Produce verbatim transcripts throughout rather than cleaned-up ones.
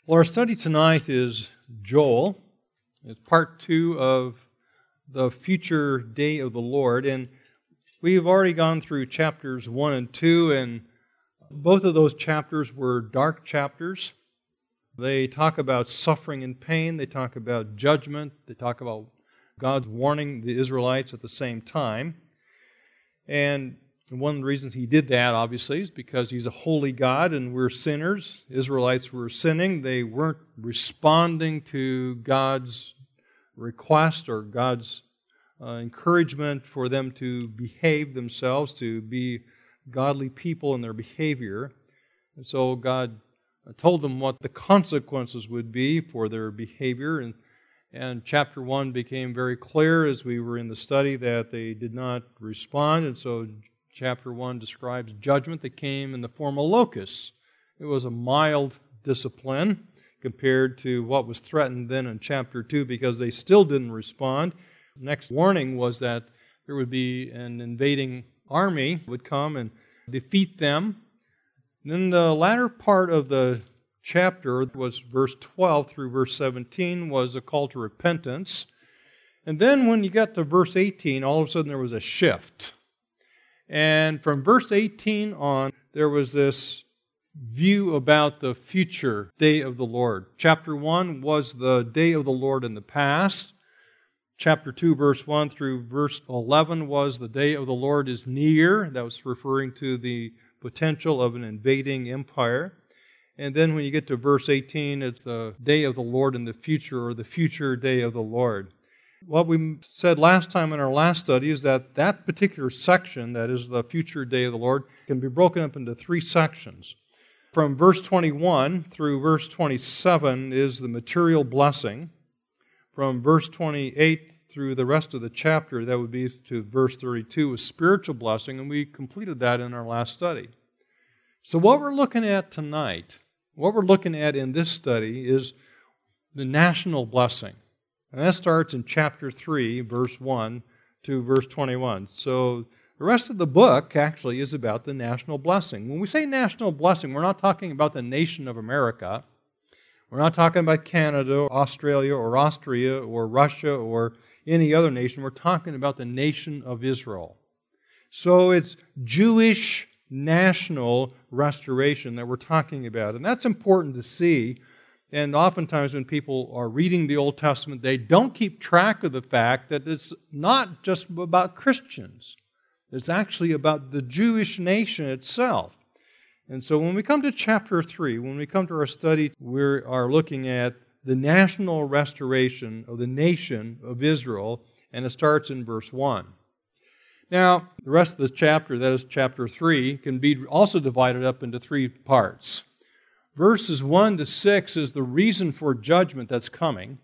Well, our study tonight is Joel. It's part two of the future day of the Lord. And we've already gone through chapters one and two, and both of those chapters were dark chapters. They talk about suffering and pain. They talk about judgment. They talk about God's warning the Israelites at the same time. And one of the reasons He did that, obviously, is because He's a holy God and we're sinners. Israelites were sinning. They weren't responding to God's request or God's uh, encouragement for them to behave themselves, to be godly people in their behavior. And so God told them what the consequences would be for their behavior. And, and chapter one became very clear as we were in the study that they did not respond. And so Chapter one describes judgment that came in the form of locusts. It was a mild discipline compared to what was threatened then in chapter two because they still didn't respond. The next warning was that there would be an invading army would come and defeat them. And then the latter part of the chapter was verse twelve through verse seventeen was a call to repentance. And then when you got to verse eighteen, all of a sudden there was a shift. And from verse eighteen on, there was this view about the future day of the Lord. Chapter one was the day of the Lord in the past. Chapter two, verse one through verse eleven was the day of the Lord is near. That was referring to the potential of an invading empire. And then when you get to verse eighteen, it's the day of the Lord in the future, or the future day of the Lord. What we said last time in our last study is that that particular section, that is the future day of the Lord, can be broken up into three sections. From verse twenty-one through verse twenty-seven is the material blessing. From verse twenty-eight through the rest of the chapter, that would be to verse thirty-two, is spiritual blessing, and we completed that in our last study. So what we're looking at tonight, what we're looking at in this study is the national blessing. And that starts in chapter three, verse one to verse twenty-one. So the rest of the book actually is about the national blessing. When we say national blessing, we're not talking about the nation of America. We're not talking about Canada, or Australia, or Austria, or Russia, or any other nation. We're talking about the nation of Israel. So it's Jewish national restoration that we're talking about. And that's important to see. And oftentimes when people are reading the Old Testament, they don't keep track of the fact that it's not just about Christians. It's actually about the Jewish nation itself. And so when we come to chapter three, when we come to our study, we are looking at the national restoration of the nation of Israel, and it starts in verse one. Now, the rest of the chapter, that is chapter three, can be also divided up into three parts. Verses one to six is the reason for judgment that's coming.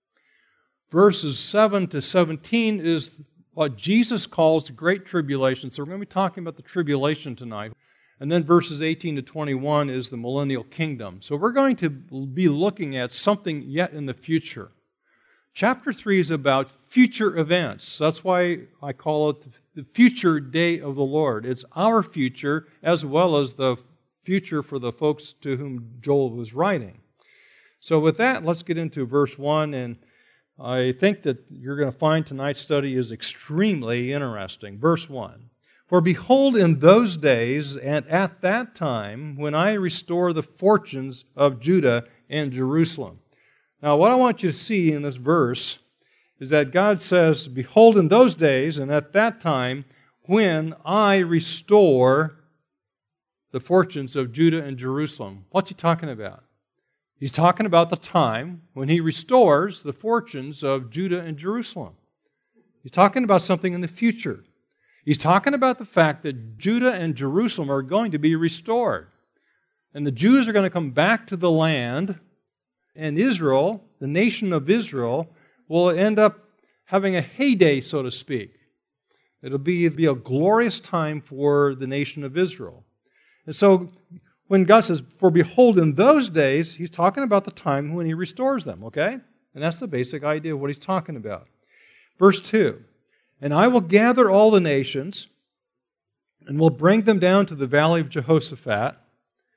Verses seven to seventeen is what Jesus calls the Great Tribulation. So we're going to be talking about the tribulation tonight. And then verses eighteen to twenty-one is the millennial kingdom. So we're going to be looking at something yet in the future. Chapter three is about future events. That's why I call it the future day of the Lord. It's our future as well as the future for the folks to whom Joel was writing. So with that, let's get into verse one, and I think that you're going to find tonight's study is extremely interesting. Verse one, "For behold, in those days and at that time, when I restore the fortunes of Judah and Jerusalem." Now, what I want you to see in this verse is that God says, "Behold, in those days and at that time, when I restore the fortunes of Judah and Jerusalem." What's He talking about? He's talking about the time when He restores the fortunes of Judah and Jerusalem. He's talking about something in the future. He's talking about the fact that Judah and Jerusalem are going to be restored. And the Jews are going to come back to the land, and Israel, the nation of Israel, will end up having a heyday, so to speak. It'll be, be a glorious time for the nation of Israel. And so when God says, "For behold, in those days," He's talking about the time when He restores them, okay? And that's the basic idea of what He's talking about. Verse two, "And I will gather all the nations, and will bring them down to the valley of Jehoshaphat,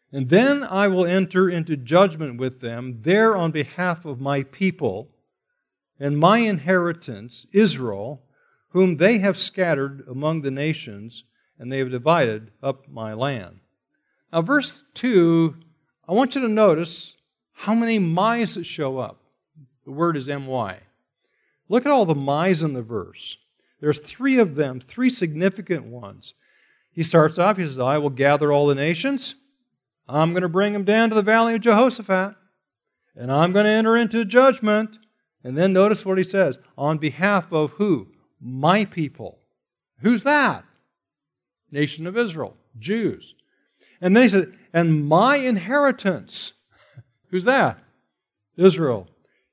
And then I will enter into judgment with them there on behalf of my people and my inheritance, Israel, whom they have scattered among the nations, and they have divided up my land. Now, verse two, I want you to notice how many my's that show up. The word is M Y. Look at all the my's in the verse. There's three of them, three significant ones. He starts off, he says, I will gather all the nations. I'm going to bring them down to the valley of Jehoshaphat. And I'm going to enter into judgment. And then notice what he says. On behalf of who? My people. Who's that? Nation of Israel. Jews. And then he said, and my inheritance. Who's that? Israel.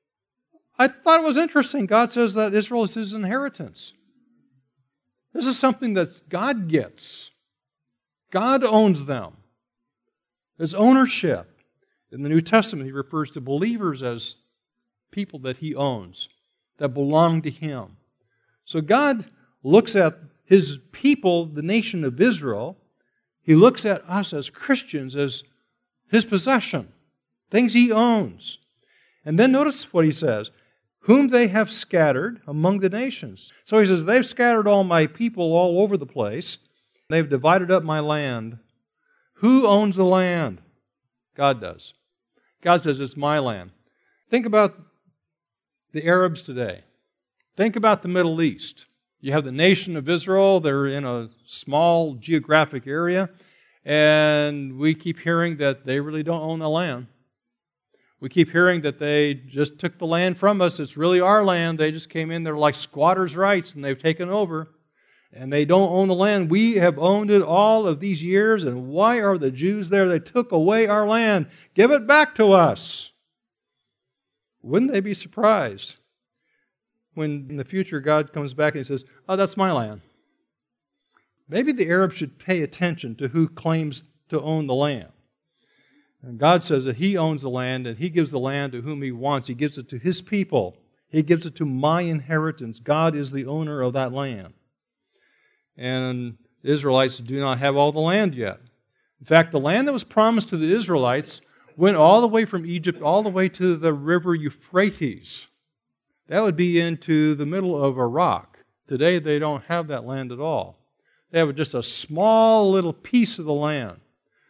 I thought it was interesting. God says that Israel is His inheritance. This is something that God gets. God owns them. There's ownership. In the New Testament, He refers to believers as people that He owns, that belong to Him. So God looks at His people, the nation of Israel. He looks at us as Christians as His possession, things He owns. And then notice what He says, whom they have scattered among the nations. So He says, they've scattered all my people all over the place. They've divided up my land. Who owns the land? God does. God says, it's my land. Think about the Arabs today. Think about the Middle East. You have the nation of Israel. They're in a small geographic area. And we keep hearing that they really don't own the land. We keep hearing that they just took the land from us. It's really our land. They just came in. They're like squatters' rights, and they've taken over. And they don't own the land. We have owned it all of these years, and why are the Jews there? They took away our land. Give it back to us. Wouldn't they be surprised when in the future God comes back and He says, oh, that's my land? Maybe the Arabs should pay attention to who claims to own the land. And God says that He owns the land, and He gives the land to whom He wants. He gives it to His people. He gives it to my inheritance. God is the owner of that land. And the Israelites do not have all the land yet. In fact, the land that was promised to the Israelites went all the way from Egypt all the way to the river Euphrates. That would be into the middle of Iraq. Today they don't have that land at all. They have just a small little piece of the land.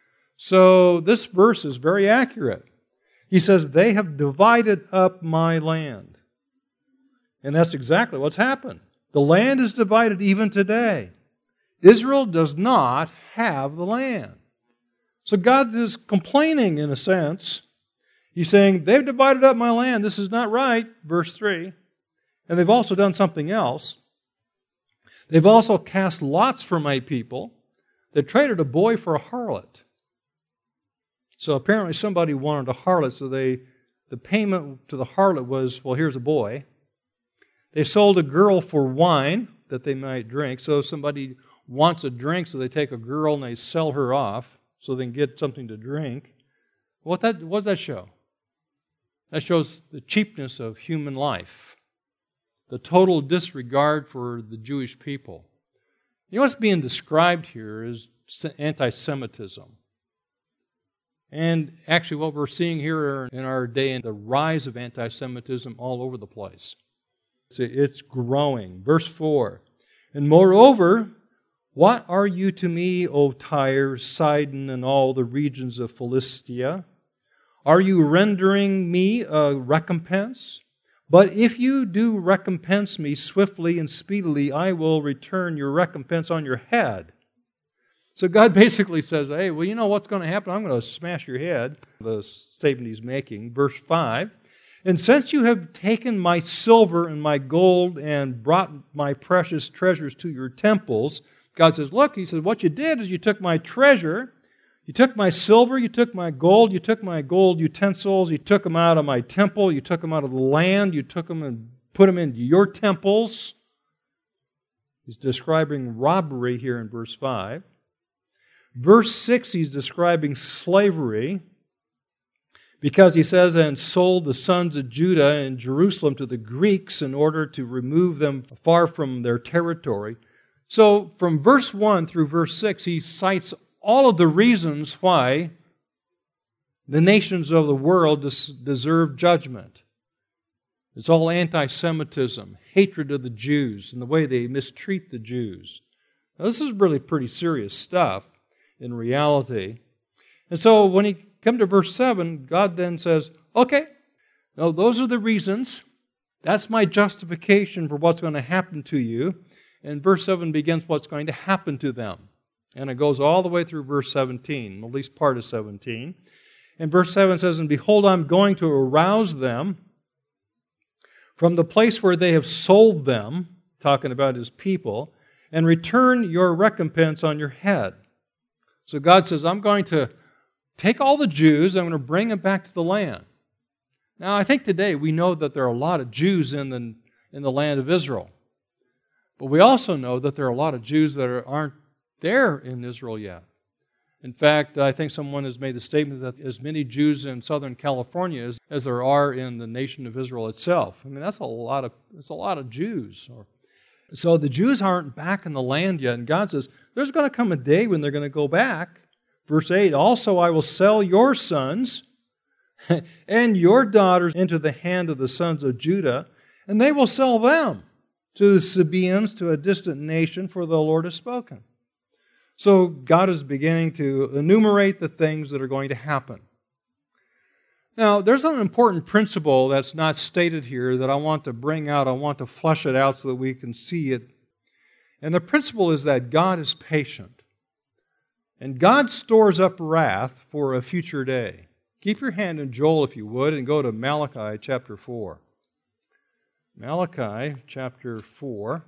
So this verse is very accurate. He says, they have divided up my land. And that's exactly what's happened. The land is divided even today. Israel does not have the land. So God is complaining in a sense. He's saying, they've divided up my land. This is not right, verse three. And they've also done something else. They've also cast lots for my people. They traded a boy for a harlot. So apparently somebody wanted a harlot, so they the payment to the harlot was, well, here's a boy. They sold a girl for wine that they might drink. So if somebody wants a drink, so they take a girl and they sell her off so they can get something to drink. What that what does that show? That shows the cheapness of human life, the total disregard for the Jewish people. You know what's being described here is anti-Semitism. And actually what we're seeing here in our day is the rise of anti-Semitism all over the place. It's growing. Verse four, and moreover, what are you to me, O Tyre, Sidon, and all the regions of Philistia? Are you rendering me a recompense? But if you do recompense me swiftly and speedily, I will return your recompense on your head. So God basically says, hey, well, you know what's going to happen? I'm going to smash your head. The statement He's making. Verse five, and since you have taken my silver and my gold and brought my precious treasures to your temples, God says, look, He says, what you did is you took my treasure, you took my silver, you took my gold, you took my gold utensils, you took them out of my temple, you took them out of the land, you took them and put them into your temples. He's describing robbery here in verse five. Verse six, He's describing slavery because He says, and sold the sons of Judah and Jerusalem to the Greeks in order to remove them far from their territory. So from verse one through verse six, He cites all of the reasons why The nations of the world des- deserve judgment. It's all anti-Semitism, hatred of the Jews, and the way they mistreat the Jews. Now, this is really pretty serious stuff in reality. And so when you come to verse seven, God then says, okay, now those are the reasons. That's my justification for what's going to happen to you. And verse seven begins what's going to happen to them. And it goes all the way through verse seventeen, at least part of seventeen. And verse seven says, and behold, I'm going to arouse them from the place where they have sold them, talking about His people, and return your recompense on your head. So God says, I'm going to take all the Jews, I'm going to bring them back to the land. Now, I think today we know that there are a lot of Jews in the, in the land of Israel. But we also know that there are a lot of Jews that are, aren't there in Israel yet. In fact, I think someone has made the statement that as many Jews in Southern California as, as there are in the nation of Israel itself. I mean, that's a lot of that's a lot of Jews. So the Jews aren't back in the land yet, and God says, there's going to come a day when they're going to go back. Verse eight, also I will sell your sons and your daughters into the hand of the sons of Judah, and they will sell them to the Sabaeans, to a distant nation, for the Lord has spoken. So God is beginning to enumerate the things that are going to happen. Now, there's an important principle that's not stated here that I want to bring out. I want to flesh it out so that we can see it. And the principle is that God is patient. And God stores up wrath for a future day. Keep your hand in Joel, if you would, and go to Malachi chapter four. Malachi chapter four.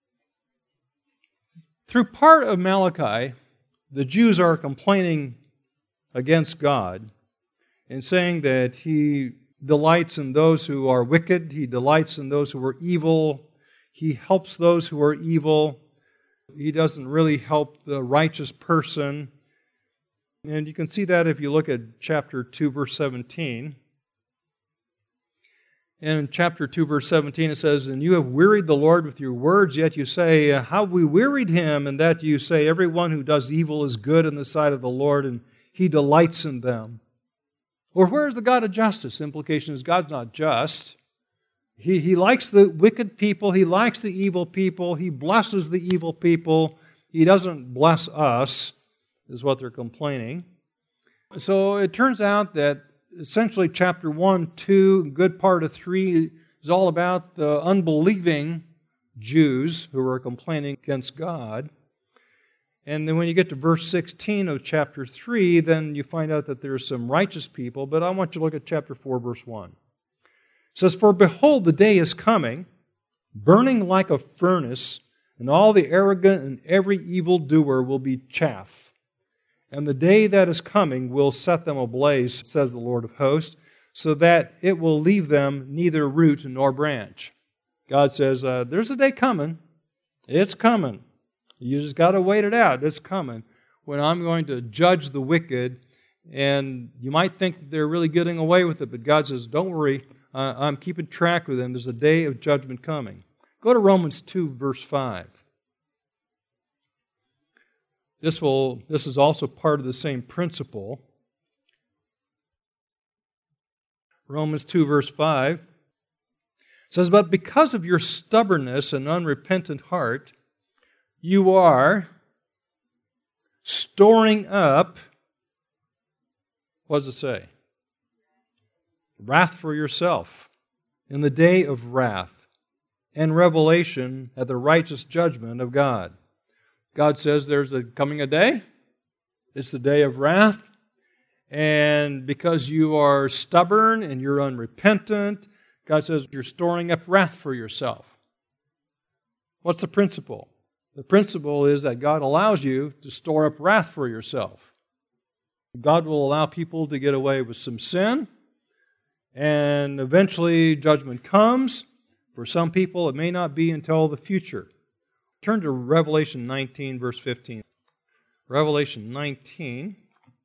Through part of Malachi, the Jews are complaining against God and saying that He delights in those who are wicked, He delights in those who are evil, He helps those who are evil, He doesn't really help the righteous person. And you can see that if you look at chapter two, verse seventeen. And in chapter two, verse seventeen, it says, and you have wearied the Lord with your words, yet you say, how have we wearied Him? And that you say, everyone who does evil is good in the sight of the Lord, and He delights in them. Or where is the God of justice? The implication is God's not just. He, he likes the wicked people. He likes the evil people. He blesses the evil people. He doesn't bless us, is what they're complaining. So it turns out that essentially, chapter one, two, good part of three is all about the unbelieving Jews who are complaining against God. And then when you get to verse sixteen of chapter three, then you find out that there's some righteous people. But I want you to look at chapter four, verse one. It says, for behold, the day is coming, burning like a furnace, and all the arrogant and every evildoer will be chaff. And the day that is coming will set them ablaze, says the Lord of hosts, so that it will leave them neither root nor branch. God says, uh, there's a day coming. It's coming. You just got to wait it out. It's coming when I'm going to judge the wicked. And you might think that they're really getting away with it, but God says, don't worry. Uh, I'm keeping track with them. There's a day of judgment coming. Go to Romans two, verse five. This will. This is also part of the same principle. Romans two, verse five says, but because of your stubbornness and unrepentant heart, you are storing up, what does it say? Wrath for yourself in the day of wrath and revelation at the righteous judgment of God. God says there's a coming a day. It's the day of wrath. And because you are stubborn and you're unrepentant, God says you're storing up wrath for yourself. What's the principle? The principle is that God allows you to store up wrath for yourself. God will allow people to get away with some sin, and eventually judgment comes. For some people, it may not be until the future. Turn to Revelation nineteen, verse fifteen. Revelation nineteen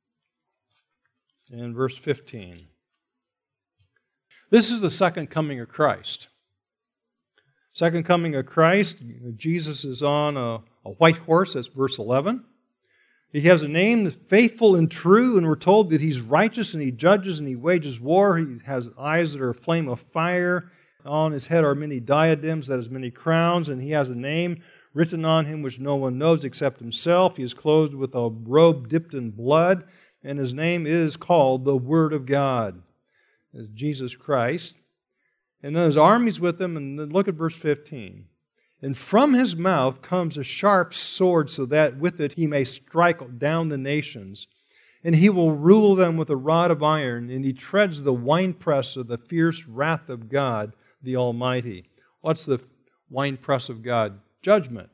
and verse fifteen. This is the second coming of Christ. Second coming of Christ, Jesus is on a, a white horse, that's verse eleven. He has a name that's faithful and true, and we're told that he's righteous and he judges and he wages war. He has eyes that are a flame of fire. On his head are many diadems, that is, many crowns, and he has a name written on him which no one knows except himself. He is clothed with a robe dipped in blood, and his name is called the Word of God. It's Jesus Christ. And then his armies with him, and then look at verse fifteen. And from his mouth comes a sharp sword, so that with it he may strike down the nations. And he will rule them with a rod of iron, and he treads the winepress of the fierce wrath of God, the Almighty. What's the winepress of God? Judgment.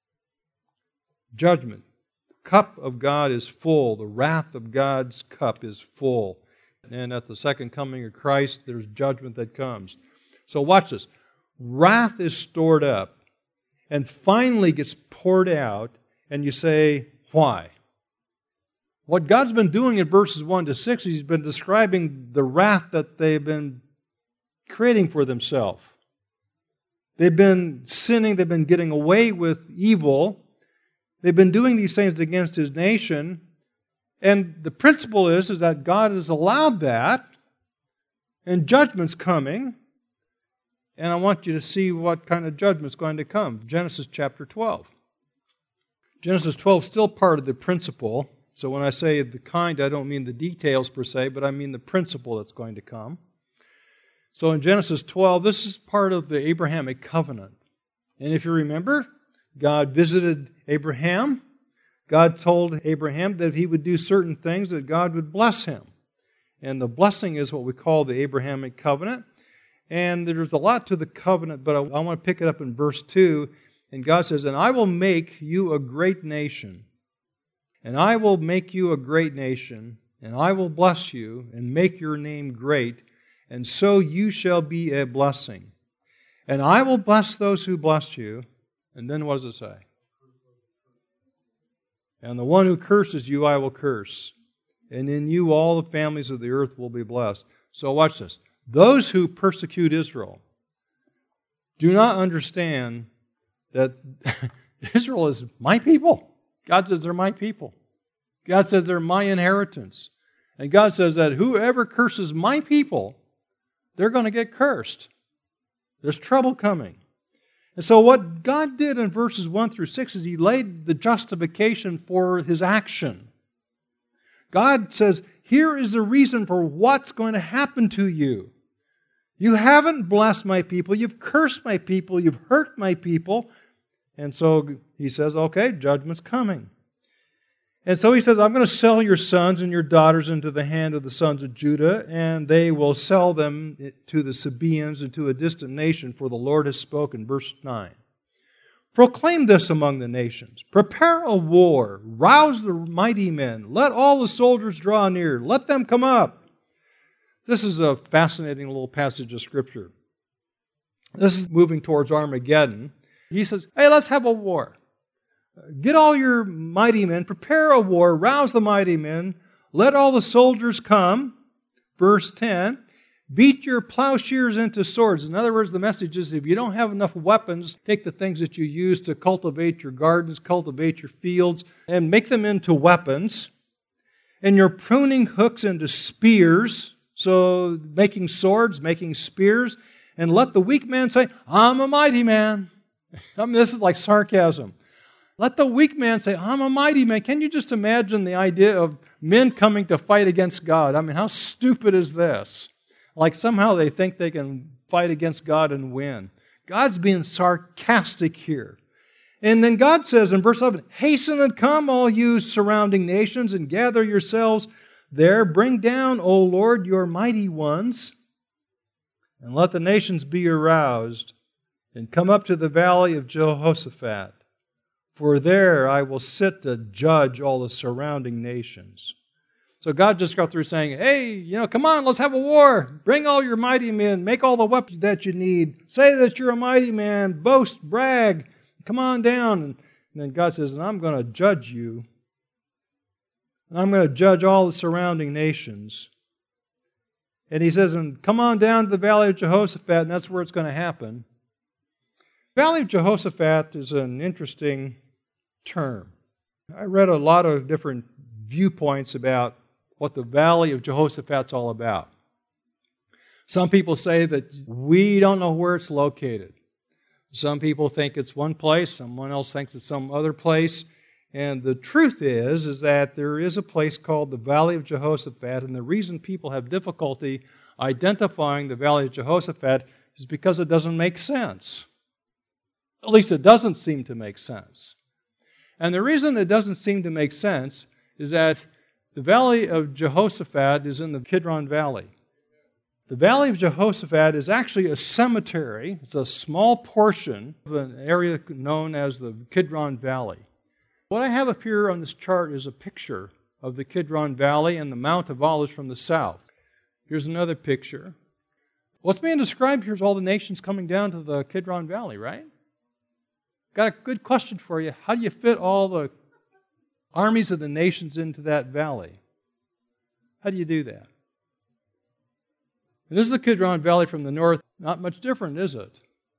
Judgment. The cup of God is full. The wrath of God's cup is full. And at the second coming of Christ, there's judgment that comes. So watch this. Wrath is stored up and finally gets poured out, and you say, why? What God's been doing in verses one to six is He's been describing the wrath that they've been creating for themselves. They've been sinning, they've been getting away with evil, they've been doing these things against His nation, and the principle is, is that God has allowed that, and judgment's coming. And I want you to see what kind of judgment's going to come. Genesis chapter twelve. Genesis twelve is still part of the principle. So when I say the kind, I don't mean the details per se, but I mean the principle that's going to come. So in Genesis twelve, this is part of the Abrahamic covenant. And if you remember, God visited Abraham. God told Abraham that he would do certain things, that God would bless him. And the blessing is what we call the Abrahamic covenant. And there's a lot to the covenant, but I, I want to pick it up in verse two. And God says, and I will make you a great nation. And I will make you a great nation. And I will bless you and make your name great. And so you shall be a blessing. And I will bless those who bless you. And then what does it say? And the one who curses you, I will curse. And in you all the families of the earth will be blessed. So watch this. Those who persecute Israel do not understand that Israel is my people. God says they're my people. God says they're my inheritance. And God says that whoever curses my people, they're going to get cursed. There's trouble coming. And so what God did in verses one through six is He laid the justification for His action. God says, here is the reason for what's going to happen to you. You haven't blessed my people. You've cursed my people. You've hurt my people. And so He says, okay, judgment's coming. And so He says, I'm going to sell your sons and your daughters into the hand of the sons of Judah, and they will sell them to the Sabaeans and to a distant nation, for the Lord has spoken. Verse nine. Proclaim this among the nations. Prepare a war. Rouse the mighty men. Let all the soldiers draw near. Let them come up. This is a fascinating little passage of Scripture. This is moving towards Armageddon. He says, hey, let's have a war. Get all your mighty men. Prepare a war. Rouse the mighty men. Let all the soldiers come. Verse ten. Beat your plowshares into swords. In other words, the message is if you don't have enough weapons, take the things that you use to cultivate your gardens, cultivate your fields, and make them into weapons. And your pruning hooks into spears. So making swords, making spears. And let the weak man say, I'm a mighty man. I mean, this is like sarcasm. Let the weak man say, I'm a mighty man. Can you just imagine the idea of men coming to fight against God? I mean, how stupid is this? Like somehow they think they can fight against God and win. God's being sarcastic here. And then God says in verse eleven, hasten and come, all you surrounding nations, and gather yourselves there. Bring down, O Lord, your mighty ones, and let the nations be aroused, and come up to the valley of Jehoshaphat. For there I will sit to judge all the surrounding nations. So God just got through saying, hey, you know, come on, let's have a war. Bring all your mighty men. Make all the weapons that you need. Say that you're a mighty man. Boast, brag. Come on down. And then God says, and I'm going to judge you. And I'm going to judge all the surrounding nations. And He says, and come on down to the valley of Jehoshaphat, and that's where it's going to happen. The valley of Jehoshaphat is an interesting term. I read a lot of different viewpoints about what the Valley of Jehoshaphat's all about. Some people say that we don't know where it's located. Some people think it's one place, someone else thinks it's some other place. And the truth is, is that there is a place called the Valley of Jehoshaphat, and the reason people have difficulty identifying the Valley of Jehoshaphat is because it doesn't make sense. At least it doesn't seem to make sense. And the reason it doesn't seem to make sense is that the Valley of Jehoshaphat is in the Kidron Valley. The Valley of Jehoshaphat is actually a cemetery. It's a small portion of an area known as the Kidron Valley. What I have up here on this chart is a picture of the Kidron Valley and the Mount of Olives from the south. Here's another picture. What's being described here is all the nations coming down to the Kidron Valley, right? Got a good question for you. How do you fit all the armies of the nations into that valley? How do you do that? And this is the Kidron Valley from the north. Not much different, is it?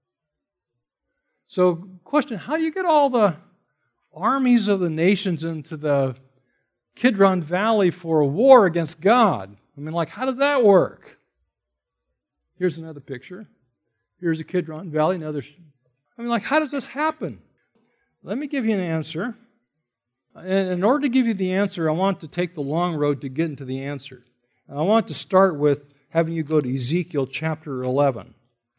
So, question, how do you get all the armies of the nations into the Kidron Valley for a war against God? I mean, like, how does that work? Here's another picture. Here's the Kidron Valley. Another. I mean, like, how does this happen? Let me give you an answer. And in order to give you the answer, I want to take the long road to get into the answer. And I want to start with having you go to Ezekiel chapter eleven.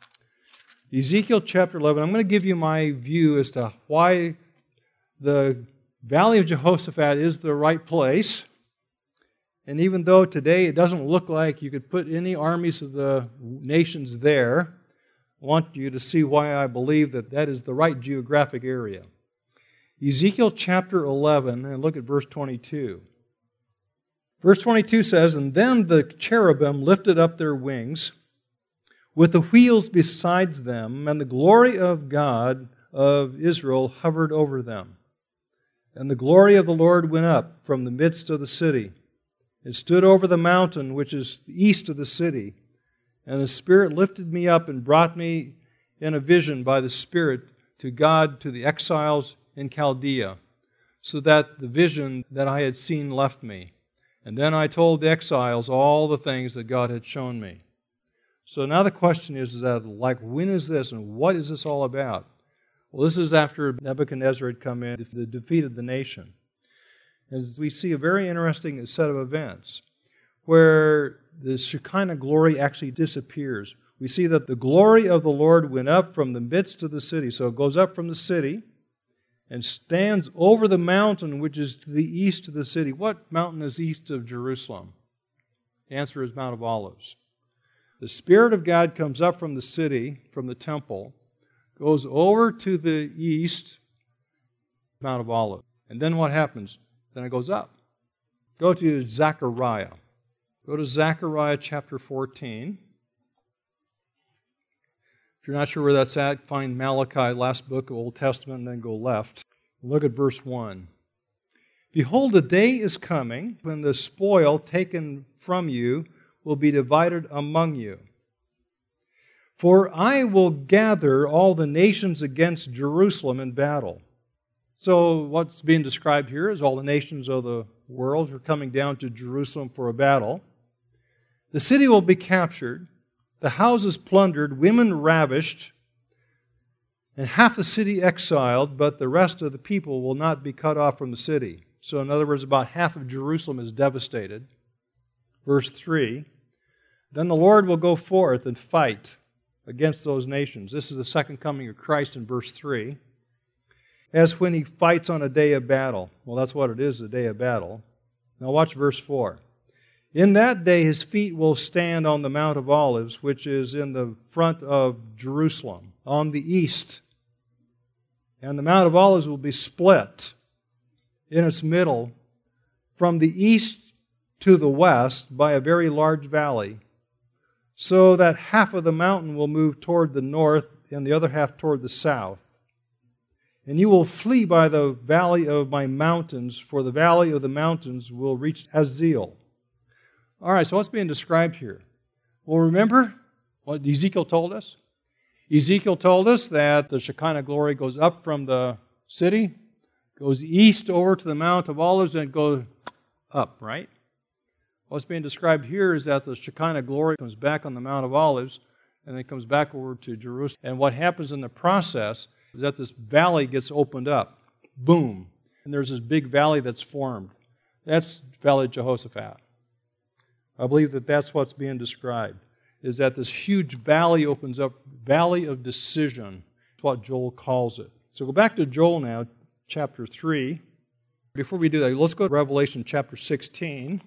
Ezekiel chapter eleven, I'm going to give you my view as to why the Valley of Jehoshaphat is the right place. And even though today it doesn't look like you could put any armies of the nations there, I want you to see why I believe that that is the right geographic area. Ezekiel chapter eleven, and look at verse twenty-two. Verse twenty-two says, "And then the cherubim lifted up their wings with the wheels besides them, and the glory of God of Israel hovered over them. And the glory of the Lord went up from the midst of the city. It stood over the mountain which is east of the city. And the Spirit lifted me up and brought me in a vision by the Spirit to God, to the exiles in Chaldea, so that the vision that I had seen left me. And then I told the exiles all the things that God had shown me." So now the question is, is that, like, when is this and what is this all about? Well, this is after Nebuchadnezzar had come in, and defeated the nation. And we see a very interesting set of events where the Shekinah glory actually disappears. We see that the glory of the Lord went up from the midst of the city. So it goes up from the city and stands over the mountain which is to the east of the city. What mountain is east of Jerusalem? The answer is Mount of Olives. The Spirit of God comes up from the city, from the temple, goes over to the east, Mount of Olives. And then what happens? Then it goes up. Go to Zechariah. Go to Zechariah chapter fourteen. If you're not sure where that's at, find Malachi, last book of Old Testament, and then go left. Look at verse one. "Behold, a day is coming when the spoil taken from you will be divided among you. For I will gather all the nations against Jerusalem in battle." So what's being described here is all the nations of the world are coming down to Jerusalem for a battle. "The city will be captured, the houses plundered, women ravished, and half the city exiled, but the rest of the people will not be cut off from the city." So in other words, about half of Jerusalem is devastated. Verse three, "Then the Lord will go forth and fight against those nations." This is the second coming of Christ in verse three. "As when he fights on a day of battle." Well, that's what it is, a day of battle. Now watch verse four. "In that day his feet will stand on the Mount of Olives, which is in the front of Jerusalem, on the east. And the Mount of Olives will be split in its middle from the east to the west by a very large valley, so that half of the mountain will move toward the north and the other half toward the south. And you will flee by the valley of my mountains, for the valley of the mountains will reach Azeel." All right, so what's being described here? Well, remember what Ezekiel told us? Ezekiel told us that the Shekinah glory goes up from the city, goes east over to the Mount of Olives and goes up, right? What's being described here is that the Shekinah glory comes back on the Mount of Olives and then comes back over to Jerusalem. And what happens in the process is that this valley gets opened up. Boom. And there's this big valley that's formed. That's Valley of Jehoshaphat. I believe that that's what's being described, is that this huge valley opens up, Valley of Decision. That's what Joel calls it. So go back to Joel now, chapter three. Before we do that, let's go to Revelation chapter sixteen.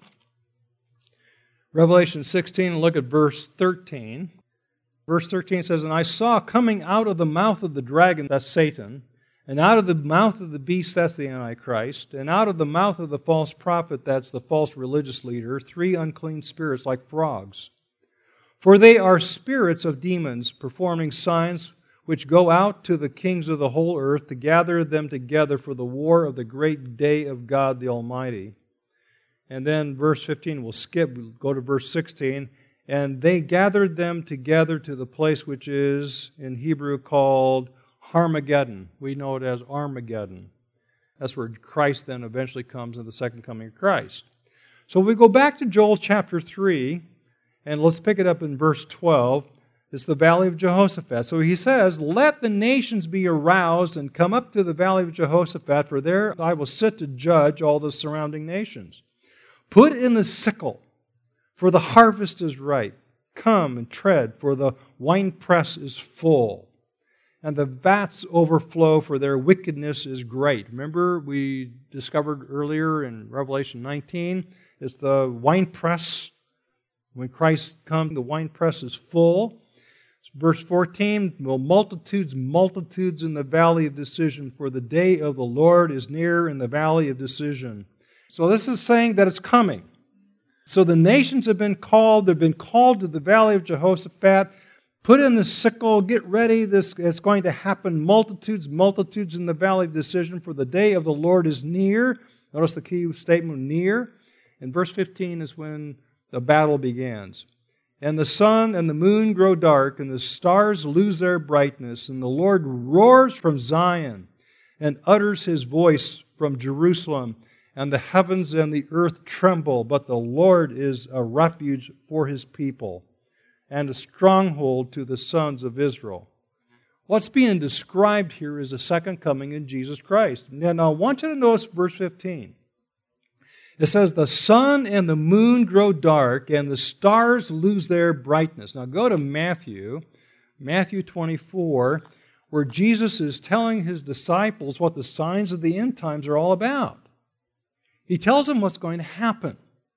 Revelation sixteen, and look at verse thirteen. Verse thirteen says, "And I saw coming out of the mouth of the dragon," that's Satan, "and out of the mouth of the beast," that's the Antichrist, "and out of the mouth of the false prophet," that's the false religious leader, "three unclean spirits like frogs. For they are spirits of demons, performing signs which go out to the kings of the whole earth to gather them together for the war of the great day of God the Almighty." And then verse fifteen, we'll skip, we'll go to verse sixteen. "And they gathered them together to the place which is in Hebrew called Armageddon." We know it as Armageddon. That's where Christ then eventually comes in the second coming of Christ. So we go back to Joel chapter three, and let's pick it up in verse twelve. It's the Valley of Jehoshaphat. So he says, "Let the nations be aroused and come up to the Valley of Jehoshaphat, for there I will sit to judge all the surrounding nations. Put in the sickle, for the harvest is ripe. Come and tread, for the winepress is full, and the vats overflow, for their wickedness is great." Remember, we discovered earlier in Revelation nineteen, it's the winepress. When Christ comes, the winepress is full. Verse fourteen, "Will multitudes, multitudes in the valley of decision, for the day of the Lord is near in the valley of decision." So this is saying that it's coming. So the nations have been called, they've been called to the Valley of Jehoshaphat. Put in the sickle, get ready, this is going to happen. Multitudes, multitudes in the valley of decision, for the day of the Lord is near. Notice the key statement, near. And verse fifteen is when the battle begins. "And the sun and the moon grow dark, and the stars lose their brightness, and the Lord roars from Zion and utters His voice from Jerusalem, and the heavens and the earth tremble, but the Lord is a refuge for His people and a stronghold to the sons of Israel." What's being described here is the second coming in Jesus Christ. Now, I want you to notice verse fifteen. It says, "The sun and the moon grow dark, and the stars lose their brightness." Now go to Matthew, Matthew twenty-four, where Jesus is telling His disciples what the signs of the end times are all about. He tells them what's going to happen.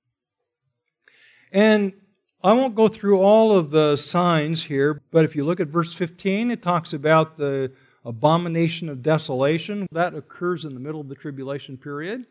And I won't go through all of the signs here, but if you look at verse fifteen, it talks about the abomination of desolation. That occurs in the middle of the tribulation period.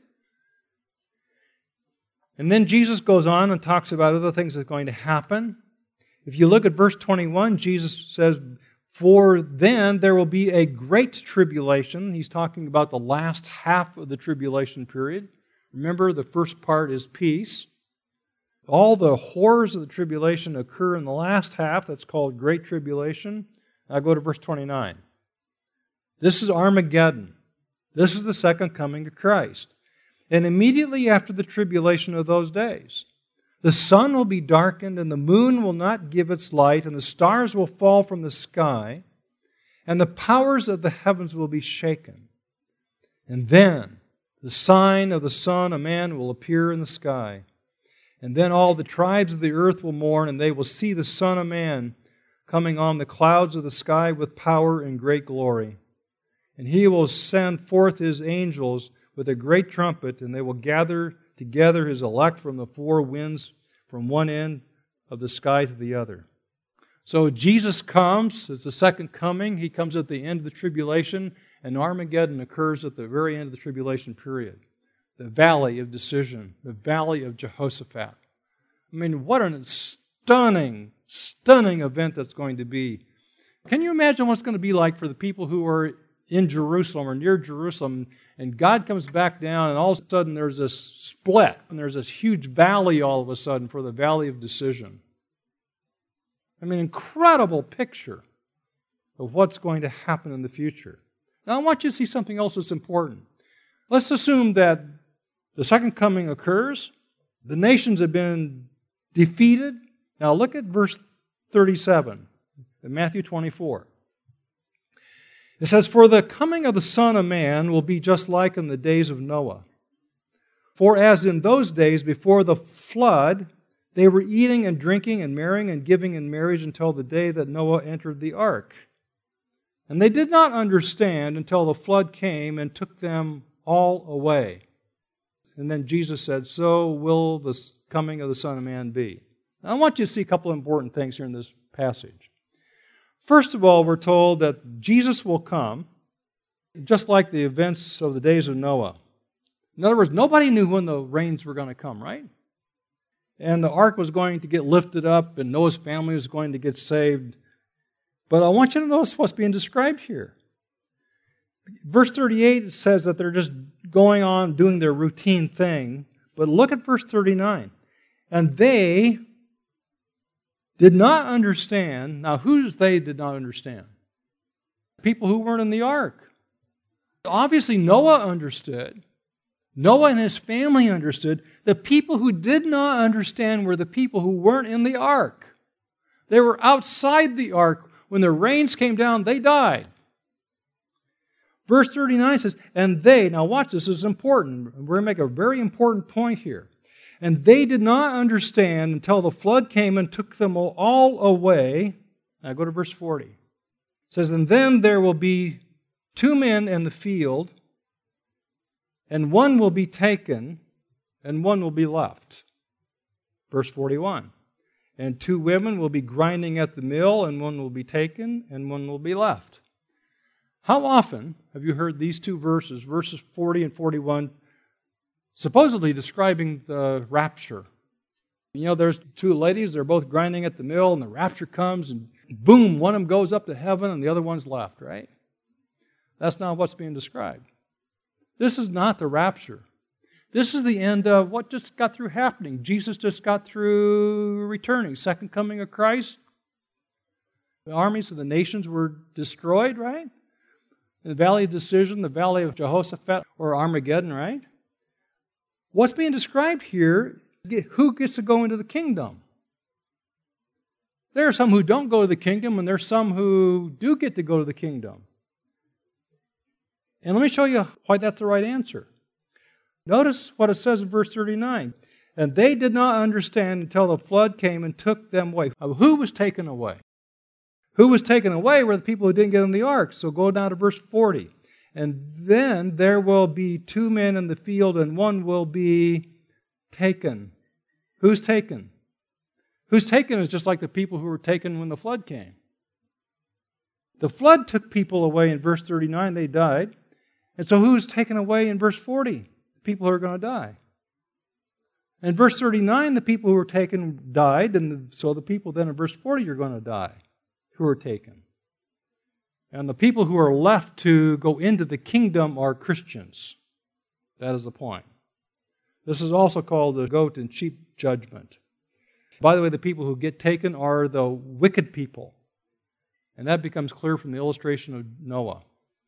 And then Jesus goes on and talks about other things that are going to happen. If you look at verse twenty-one, Jesus says, "For then there will be a great tribulation." He's talking about the last half of the tribulation period. Remember, the first part is peace. All the horrors of the tribulation occur in the last half. That's called Great Tribulation. Now go to verse twenty-nine. This is Armageddon. This is the second coming of Christ. "And immediately after the tribulation of those days, the sun will be darkened, and the moon will not give its light, and the stars will fall from the sky, and the powers of the heavens will be shaken. And then the sign of the Son of Man will appear in the sky. And then all the tribes of the earth will mourn, and they will see the Son of Man coming on the clouds of the sky with power and great glory. And He will send forth His angels with a great trumpet, and they will gather together His elect from the four winds, from one end of the sky to the other." So Jesus comes, it's the second coming. He comes at the end of the tribulation, and Armageddon occurs at the very end of the tribulation period. The Valley of Decision, the Valley of Jehoshaphat. I mean, what a stunning, stunning event that's going to be. Can you imagine what it's going to be like for the people who are in Jerusalem or near Jerusalem, and God comes back down, and all of a sudden there's this split, and there's this huge valley all of a sudden for the Valley of Decision. I mean, incredible picture of what's going to happen in the future. Now, I want you to see something else that's important. let's assume that the second coming occurs. The nations have been defeated. Now look at verse thirty-seven in Matthew twenty-four. It says, "For the coming of the Son of Man will be just like in the days of Noah. For as in those days before the flood, they were eating and drinking and marrying and giving in marriage until the day that Noah entered the ark. And they did not understand until the flood came and took them all away." And then Jesus said, "So will the coming of the Son of Man be." Now, I want you to see a couple of important things here in this passage. First of all, we're told that Jesus will come just like the events of the days of Noah. In other words, nobody knew when the rains were going to come, right? And the ark was going to get lifted up and Noah's family was going to get saved. But I want you to notice what's being described here. Verse thirty-eight says that they're just going on doing their routine thing. But look at verse thirty-nine. "And they did not understand." Now, who's they did not understand? People who weren't in the ark. Obviously, Noah understood. Noah and his family understood. The people who did not understand were the people who weren't in the ark. They were outside the ark. When the rains came down, they died. Verse thirty-nine says, "And they," now watch this, this is important. We're going to make a very important point here. "And they did not understand until the flood came and took them all away." Now go to verse forty. It says, "And then there will be two men in the field, and one will be taken, and one will be left." Verse forty-one. "And two women will be grinding at the mill, and one will be taken, and one will be left." How often have you heard these two verses, verses forty and forty-one, supposedly describing the rapture? You know, there's two ladies, they're both grinding at the mill, and the rapture comes, and boom, one of them goes up to heaven, and the other one's left, right? That's not what's being described. This is not the rapture. This is the end of what just got through happening. Jesus just got through returning. Second coming of Christ. The armies of the nations were destroyed, right? The valley of decision, the valley of Jehoshaphat, or Armageddon, right? What's being described here, who gets to go into the kingdom? There are some who don't go to the kingdom, and there are some who do get to go to the kingdom. And let me show you why that's the right answer. Notice what it says in verse thirty-nine. "And they did not understand until the flood came and took them away." Who was taken away? Who was taken away were the people who didn't get in the ark. So go down to verse forty. "And then there will be two men in the field, and one will be taken." Who's taken? Who's taken is just like the people who were taken when the flood came. The flood took people away in verse thirty-nine. They died. And so who's taken away in verse forty? The people who are going to die. In verse thirty-nine, the people who were taken died, and so the people then in verse forty are going to die who are taken. And the people who are left to go into the kingdom are Christians. That is the point. This is also called the goat and sheep judgment. By the way, the people who get taken are the wicked people. And that becomes clear from the illustration of Noah.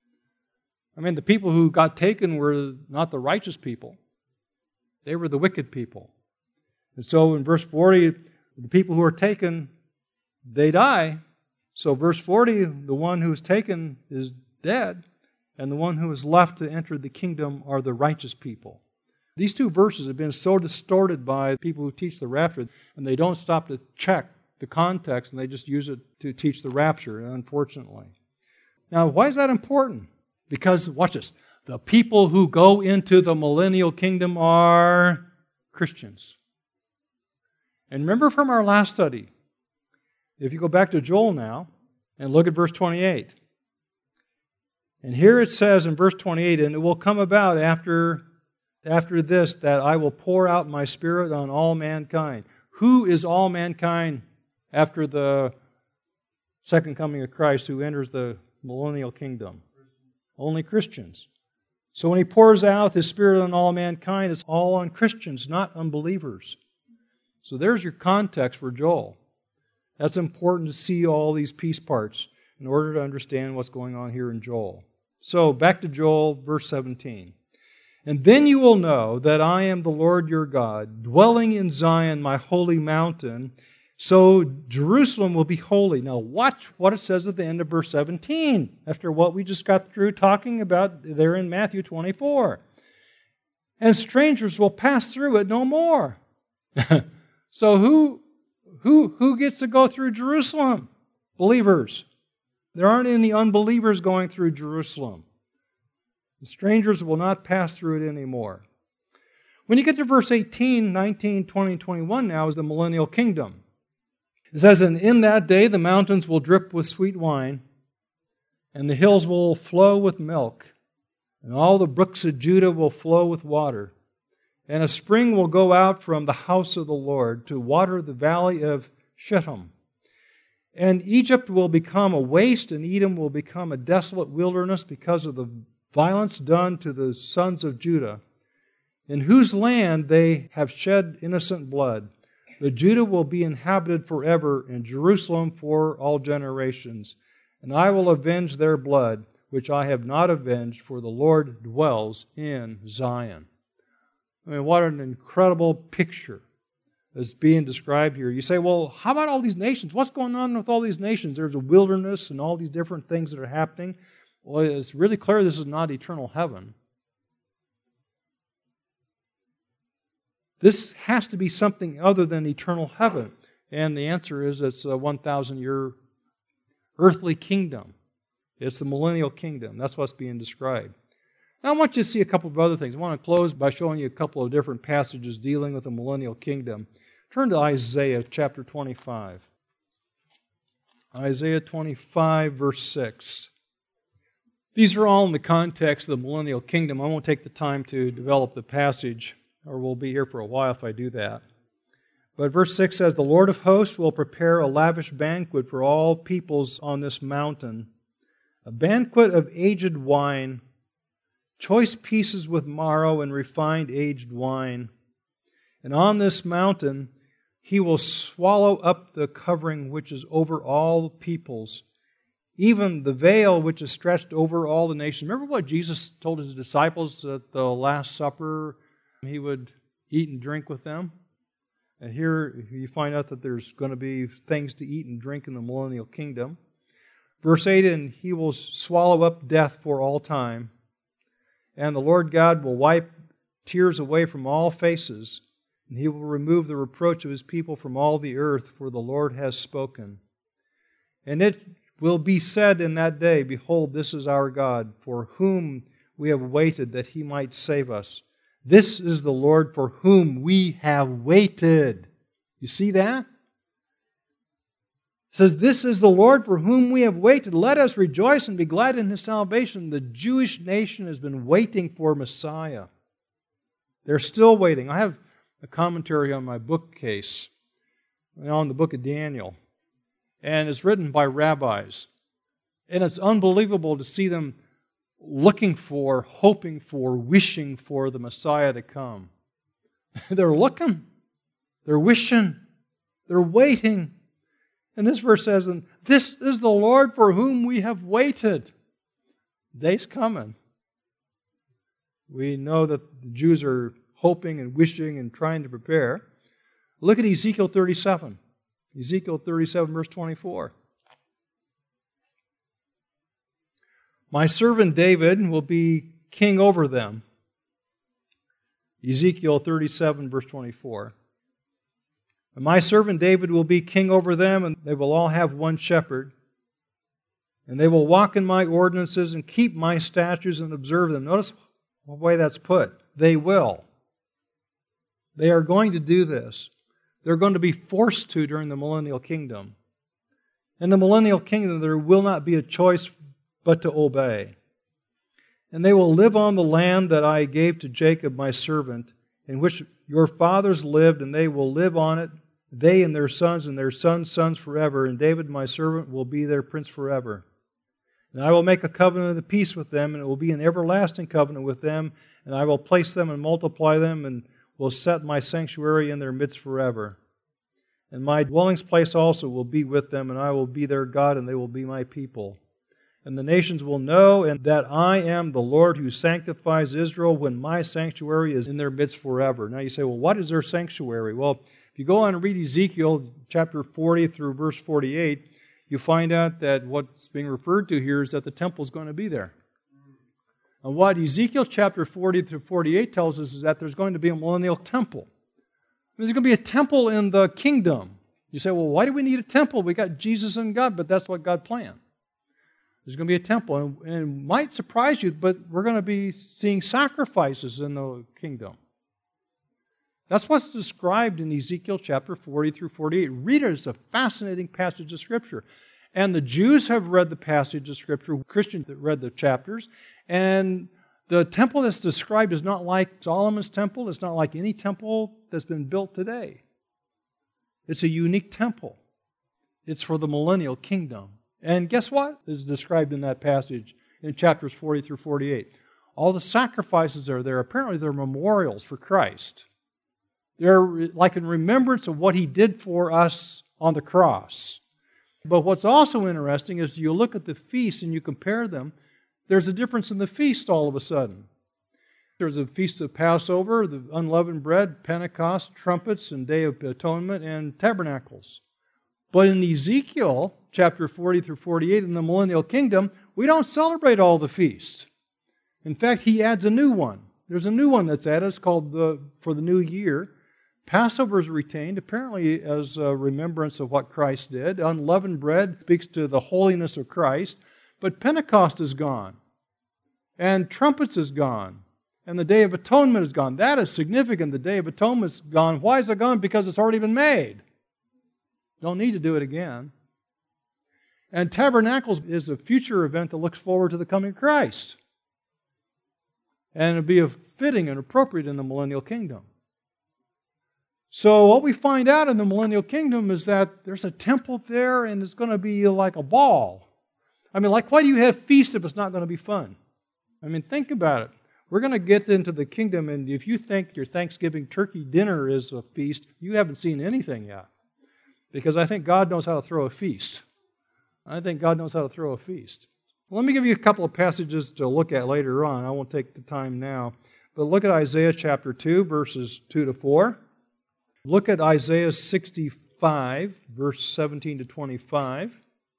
I mean, the people who got taken were not the righteous people. They were the wicked people. And so in verse forty, the people who are taken, they die. So verse forty, the one who is taken is dead, and the one who is left to enter the kingdom are the righteous people. These two verses have been so distorted by people who teach the rapture, and they don't stop to check the context, and they just use it to teach the rapture, unfortunately. Now, why is that important? Because, watch this, the people who go into the millennial kingdom are Christians. And remember from our last study, if you go back to Joel now and look at verse twenty-eight. And here it says in verse twenty-eight, "And it will come about after, after this that I will pour out my Spirit on all mankind." Who is all mankind after the second coming of Christ who enters the millennial kingdom? Only Christians. So when He pours out His Spirit on all mankind, it's all on Christians, not unbelievers. So there's your context for Joel. That's important to see all these piece parts in order to understand what's going on here in Joel. So back to Joel, verse seventeen. And then you will know that I am the Lord your God, dwelling in Zion, my holy mountain. So Jerusalem will be holy. Now watch what it says at the end of verse seventeen, after what we just got through talking about there in Matthew twenty-four. And strangers will pass through it no more. So who, who, who gets to go through Jerusalem? Believers. There aren't any unbelievers going through Jerusalem. The strangers will not pass through it anymore. When you get to verse eighteen, nineteen, twenty, and twenty-one now is the millennial kingdom. It says, and in that day the mountains will drip with sweet wine, and the hills will flow with milk, and all the brooks of Judah will flow with water. And a spring will go out from the house of the Lord to water the valley of Shittim. And Egypt will become a waste, and Edom will become a desolate wilderness because of the violence done to the sons of Judah, in whose land they have shed innocent blood. But Judah will be inhabited forever, and Jerusalem for all generations. And I will avenge their blood, which I have not avenged, for the Lord dwells in Zion. I mean, what an incredible picture is being described here. You say, well, how about all these nations? What's going on with all these nations? There's a wilderness and all these different things that are happening. Well, it's really clear this is not eternal heaven. This has to be something other than eternal heaven. And the answer is it's a one thousand year earthly kingdom. It's the millennial kingdom. That's what's being described. Now I want you to see a couple of other things. I want to close by showing you a couple of different passages dealing with the millennial kingdom. Turn to Isaiah chapter twenty-five. Isaiah twenty-five, verse six. These are all in the context of the millennial kingdom. I won't take the time to develop the passage, or we'll be here for a while if I do that. But verse six says, the Lord of hosts will prepare a lavish banquet for all peoples on this mountain, a banquet of aged wine, choice pieces with marrow and refined aged wine. And on this mountain he will swallow up the covering which is over all peoples, even the veil which is stretched over all the nations. Remember what Jesus told his disciples at the Last Supper? He would eat and drink with them. And here you find out that there's going to be things to eat and drink in the millennial kingdom. Verse eight, and he will swallow up death for all time. And the Lord God will wipe tears away from all faces, and he will remove the reproach of his people from all the earth, for the Lord has spoken. And it will be said in that day, behold, this is our God, for whom we have waited that he might save us. This is the Lord for whom we have waited. You see that? It says, this is the Lord for whom we have waited. Let us rejoice and be glad in his salvation. The Jewish nation has been waiting for Messiah. They're still waiting. I have a commentary on my bookcase on the book of Daniel. And it's written by rabbis. And it's unbelievable to see them looking for, hoping for, wishing for the Messiah to come. They're looking. They're wishing. They're waiting. And this verse says, and this is the Lord for whom we have waited. The day's coming. We know that the Jews are hoping and wishing and trying to prepare. Look at Ezekiel thirty-seven. Ezekiel thirty-seven, verse twenty-four. My servant David will be king over them. Ezekiel thirty-seven, verse twenty-four. And my servant David will be king over them, and they will all have one shepherd. And they will walk in my ordinances and keep my statutes and observe them. Notice the way that's put. They will. They are going to do this. They're going to be forced to during the millennial kingdom. In the millennial kingdom, there will not be a choice but to obey. And they will live on the land that I gave to Jacob my servant, in which your fathers lived, and they will live on it, they and their sons and their sons' sons forever, and David my servant will be their prince forever. And I will make a covenant of peace with them, and it will be an everlasting covenant with them, and I will place them and multiply them, and will set my sanctuary in their midst forever. And my dwelling place also will be with them, and I will be their God, and they will be my people. and the nations will know and that I am the Lord who sanctifies Israel when my sanctuary is in their midst forever. Now you say, well, what is their sanctuary? Well, if you go on and read Ezekiel chapter forty through verse forty-eight, you find out that what's being referred to here is that the temple is going to be there. And what Ezekiel chapter forty through forty-eight tells us is that there's going to be a millennial temple. There's going to be a temple in the kingdom. You say, well, why do we need a temple? We got Jesus and God, but that's what God planned. There's going to be a temple, and, and it might surprise you, but we're going to be seeing sacrifices in the kingdom. That's what's described in Ezekiel chapter forty through forty-eight. Read it. It's a fascinating passage of Scripture. And the Jews have read the passage of Scripture, Christians have read the chapters, and the temple that's described is not like Solomon's temple. It's not like any temple that's been built today. It's a unique temple. It's for the millennial kingdom. And guess what is described in that passage in chapters forty through forty-eight? All the sacrifices are there. Apparently they're memorials for Christ. They're like in remembrance of what He did for us on the cross. But what's also interesting is you look at the feasts and you compare them, there's a difference in the feast all of a sudden. There's a feast of Passover, the unleavened bread, Pentecost, trumpets, and Day of Atonement, and tabernacles. But in Ezekiel chapter forty through forty-eight in the millennial kingdom, we don't celebrate all the feasts. In fact, He adds a new one. There's a new one that's added. It's called the for the new year. Passover is retained, apparently as a remembrance of what Christ did. Unleavened bread speaks to the holiness of Christ. But Pentecost is gone. And trumpets is gone. And the Day of Atonement is gone. That is significant. The Day of Atonement is gone. Why is it gone? Because it's already been made. Don't need to do it again. And Tabernacles is a future event that looks forward to the coming of Christ. And it'll be fitting and appropriate in the millennial kingdom. So what we find out in the millennial kingdom is that there's a temple there and it's going to be like a ball. I mean, like, why do you have feasts if it's not going to be fun? I mean, think about it. We're going to get into the kingdom, and if you think your Thanksgiving turkey dinner is a feast, you haven't seen anything yet. Because I think God knows how to throw a feast. I think God knows how to throw a feast. Well, let me give you a couple of passages to look at later on. I won't take the time now. But look at Isaiah chapter two, verses two to four. Look at Isaiah sixty-five, verse seventeen to twenty-five.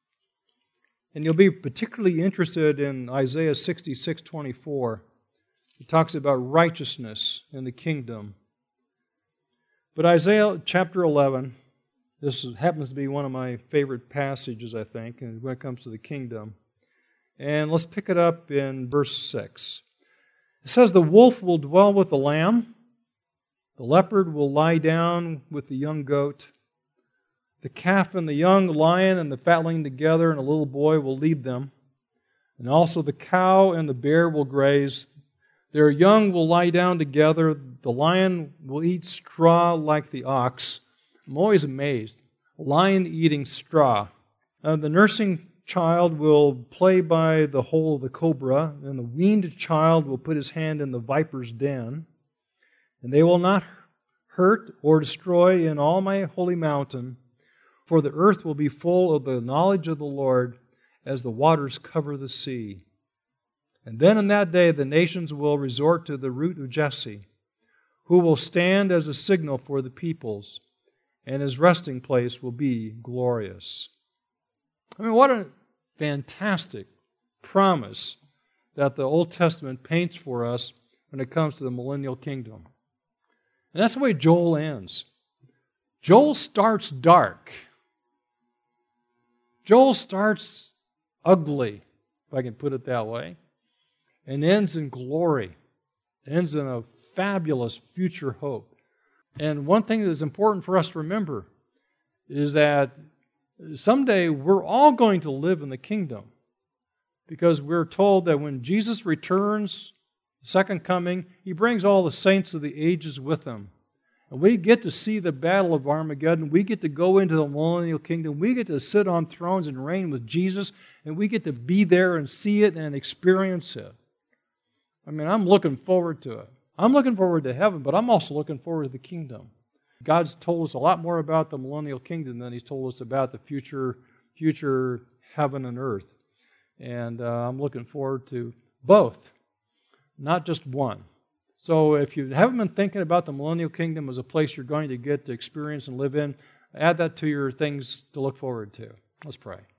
And you'll be particularly interested in Isaiah sixty-six twenty-four. It talks about righteousness in the kingdom. But Isaiah chapter eleven, this happens to be one of my favorite passages, I think, when it comes to the kingdom. And let's pick it up in verse six. It says, "The wolf will dwell with the lamb. The leopard will lie down with the young goat. The calf and the young lion and the fatling together, and a little boy will lead them. And also the cow and the bear will graze. Their young will lie down together. The lion will eat straw like the ox." I'm always amazed. A lion eating straw. Uh, the nursing child will play by the hole of the cobra, and the weaned child will put his hand in the viper's den. And they will not hurt or destroy in all my holy mountain, for the earth will be full of the knowledge of the Lord as the waters cover the sea. And then in that day the nations will resort to the root of Jesse, who will stand as a signal for the peoples, and his resting place will be glorious. I mean, what a fantastic promise that the Old Testament paints for us when it comes to the millennial kingdom. And that's the way Joel ends. Joel starts dark. Joel starts ugly, if I can put it that way, and ends in glory, ends in a fabulous future hope. And one thing that is important for us to remember is that someday we're all going to live in the kingdom, because we're told that when Jesus returns, the second coming, He brings all the saints of the ages with Him. And we get to see the battle of Armageddon. We get to go into the millennial kingdom. We get to sit on thrones and reign with Jesus, and we get to be there and see it and experience it. I mean, I'm looking forward to it. I'm looking forward to heaven, but I'm also looking forward to the kingdom. God's told us a lot more about the millennial kingdom than He's told us about the future, future heaven and earth. And uh, I'm looking forward to both, not just one. So if you haven't been thinking about the millennial kingdom as a place you're going to get to experience and live in, add that to your things to look forward to. Let's pray.